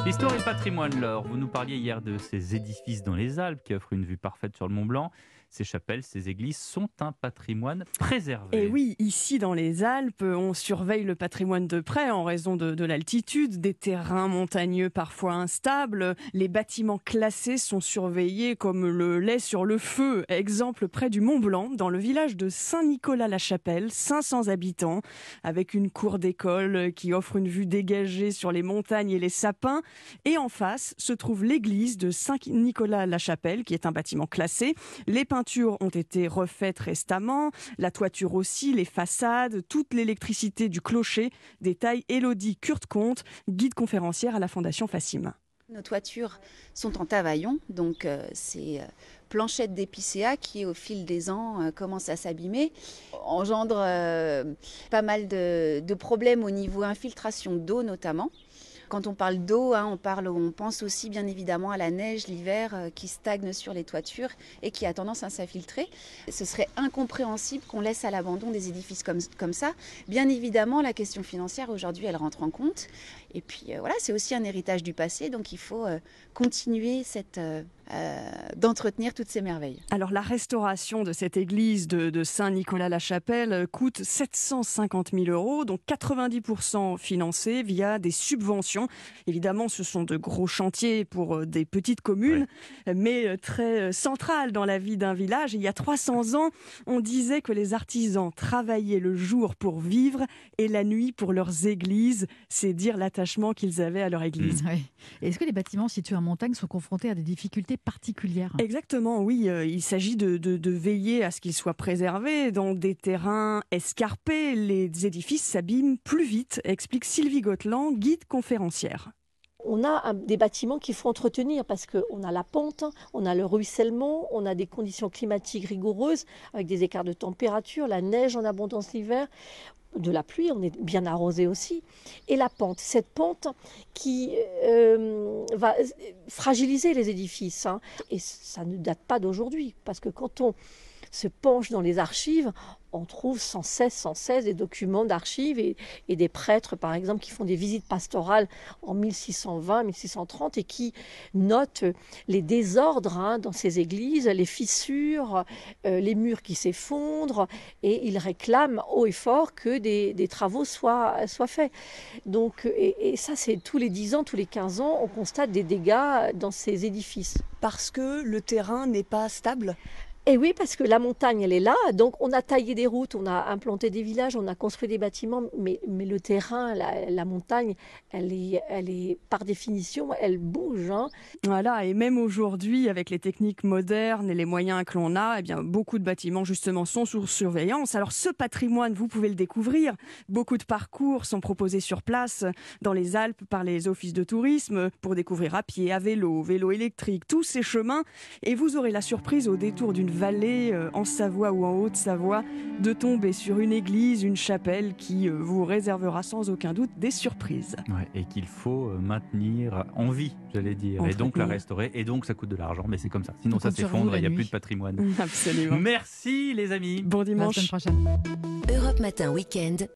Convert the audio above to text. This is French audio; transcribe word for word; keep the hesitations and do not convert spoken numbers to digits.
Histoire et patrimoine, Laure. Vous nous parliez hier de ces édifices dans les Alpes qui offrent une vue parfaite sur le Mont Blanc. Ces chapelles, ces églises sont un patrimoine préservé. Et oui, ici dans les Alpes, on surveille le patrimoine de près en raison de, de l'altitude, des terrains montagneux parfois instables. Les bâtiments classés sont surveillés comme le lait sur le feu. Exemple près du Mont Blanc, dans le village de Saint-Nicolas-la-Chapelle, cinq cents habitants, avec une cour d'école qui offre une vue dégagée sur les montagnes et les sapins. Et en face se trouve l'église de Saint-Nicolas-la-Chapelle, qui est un bâtiment classé. Les peintures ont été refaites récemment, la toiture aussi, les façades, toute l'électricité du clocher, détaille Élodie Curte-Comte, guide conférencière à la Fondation Fassim. Nos toitures sont en tavaillon, donc euh, c'est euh, planchettes d'épicéa qui au fil des ans euh, commencent à s'abîmer, engendre euh, pas mal de, de problèmes au niveau infiltration d'eau notamment. Quand on parle d'eau, hein, on, parle, on pense aussi bien évidemment à la neige l'hiver euh, qui stagne sur les toitures et qui a tendance à s'infiltrer. Ce serait incompréhensible qu'on laisse à l'abandon des édifices comme, comme ça. Bien évidemment, la question financière aujourd'hui, elle rentre en compte. Et puis euh, voilà, c'est aussi un héritage du passé, donc il faut euh, continuer cette, euh, euh, d'entretenir toutes ces merveilles. Alors la restauration de cette église de, de Saint-Nicolas-la-Chapelle coûte sept cent cinquante mille euros, donc quatre-vingt-dix pour cent financés via des subventions. Évidemment, ce sont de gros chantiers pour des petites communes, oui. mais très centrales dans la vie d'un village. Il y a trois cents ans, on disait que les artisans travaillaient le jour pour vivre et la nuit pour leurs églises. C'est dire l'attachement qu'ils avaient à leur église. Mmh. Oui. Est-ce que les bâtiments situés en montagne sont confrontés à des difficultés particulières ? Exactement, oui. Il s'agit de, de, de veiller à ce qu'ils soient préservés. Dans des terrains escarpés, les édifices s'abîment plus vite, explique Sylvie Gotteland, guide conférencière. On a un, des bâtiments qu'il faut entretenir parce qu'on a la pente, on a le ruissellement, on a des conditions climatiques rigoureuses avec des écarts de température, la neige en abondance l'hiver, de la pluie, on est bien arrosé aussi, et la pente, cette pente qui euh, va fragiliser les édifices. Hein. Et ça ne date pas d'aujourd'hui parce que quand on se penche dans les archives, on trouve sans cesse, sans cesse des documents d'archives et, et des prêtres, par exemple, qui font des visites pastorales en mille six cent vingt, mille six cent trente et qui notent les désordres hein, dans ces églises, les fissures, euh, les murs qui s'effondrent et ils réclament haut et fort que des, des travaux soient, soient faits. Donc, et, et ça, c'est tous les dix ans, tous les quinze ans, on constate des dégâts dans ces édifices. Parce que le terrain n'est pas stable ? Et oui, parce que la montagne, elle est là. Donc, on a taillé des routes, on a implanté des villages, on a construit des bâtiments. Mais, mais le terrain, la, la montagne, elle est, elle est, par définition, elle bouge. Hein. Voilà, et même aujourd'hui, avec les techniques modernes et les moyens que l'on a, eh bien, beaucoup de bâtiments, justement, sont sous surveillance. Alors, ce patrimoine, vous pouvez le découvrir. Beaucoup de parcours sont proposés sur place, dans les Alpes, par les offices de tourisme, pour découvrir à pied, à vélo, vélo électrique, tous ces chemins. Et vous aurez la surprise, au détour d'une vallée euh, en Savoie ou en Haute-Savoie, de tomber sur une église, une chapelle qui euh, vous réservera sans aucun doute des surprises. Ouais, et qu'il faut euh, maintenir en vie, j'allais dire, et donc la restaurer, et donc ça coûte de l'argent, mais c'est comme ça. Sinon ça s'effondre, il n'y a plus de patrimoine. Absolument. Merci les amis. Bon dimanche. À la semaine prochaine. Europe Matin Week-end.